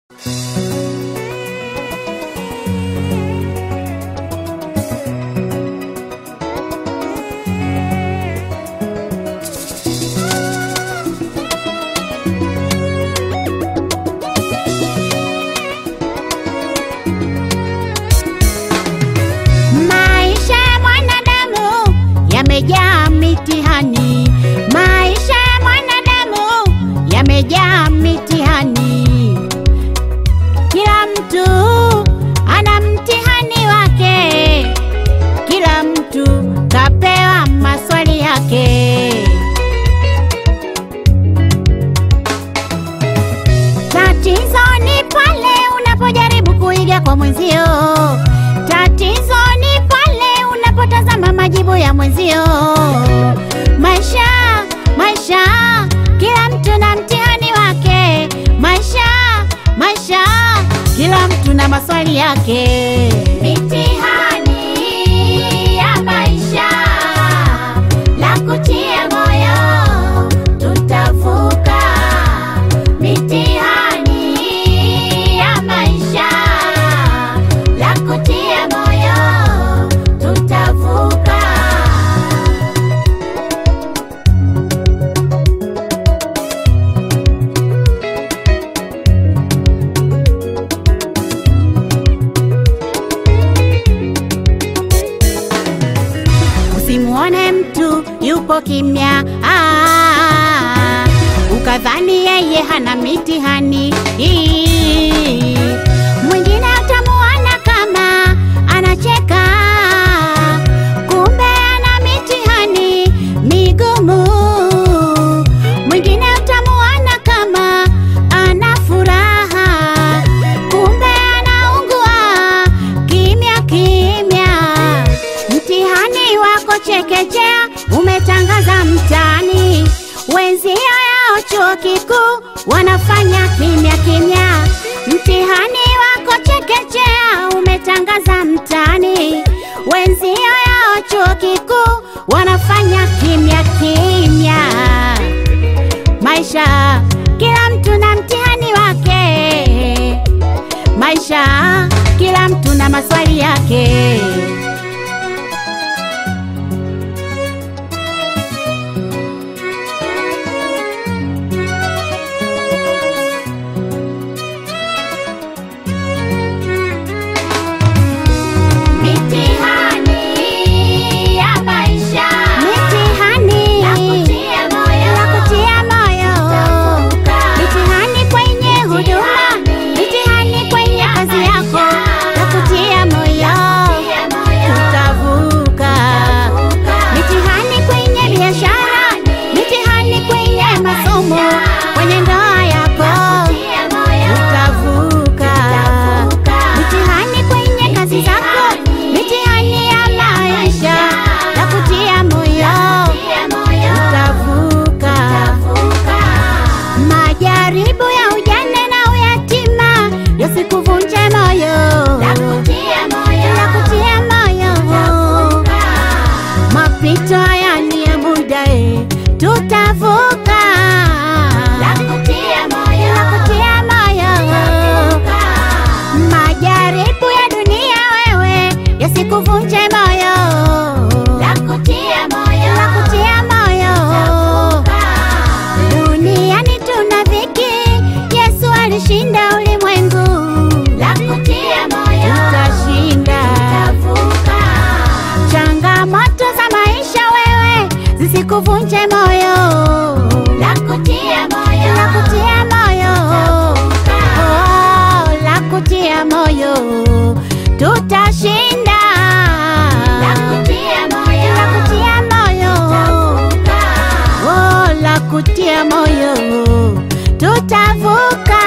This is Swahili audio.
Maisha ya mwanadamu yamejaa mitihani. Maisha ya mwanadamu yamejaa mitihani. Kila mtu ana mtihani wake. Kila mtu kapewa maswali yake. Tatizo ni pale unapojaribu kuiga kwa mwenzio. Tatizo ni pale unapotazama majibu ya mwenzio. Maisha, kila mtu na mtihani wake. Maisha, kila mtu na maswali yake. Mitihani ya maisha la kutia moyo, tutavuka. Mitihani ya maisha la kutia moyo, tutavuka. Usimuone mtu yupo kimya, ukadhani yeye hana mitihani. Mwingine utamuona kama anacheka, kumbe ana mitihani migumu. Mwingine utamuona kama ana furaha, kumbe anaungua kimya kimya. Mtihani wako chekechea umetangaza mtaani. Wenzio yao chuo kikuu wanafanya kimya kimya. Mtihani wako chekechea umetangaza mtaani. Wenzio yao chuo kikuu wanafanya kimya kimya. Maisha, kila mtu na mtihani wake. Maisha, kila mtu na maswali yake. Majaribu ya ujane na uyatima yasikuvunje moyo, yakutie moyo. Mapito haya ni ya muda, tutavuka. Yakutie moyo. Majaribu ya dunia wewe yasikuvunje moyo, yakutie moyo. Duniani tuna dhiki, Yesu alishinda ulimwengu. Tutashinda. Changamoto za maisha wewe zisikuvunje moyo, lakutia moyo. Tutashinda. Lakutia moyo, tutavuka.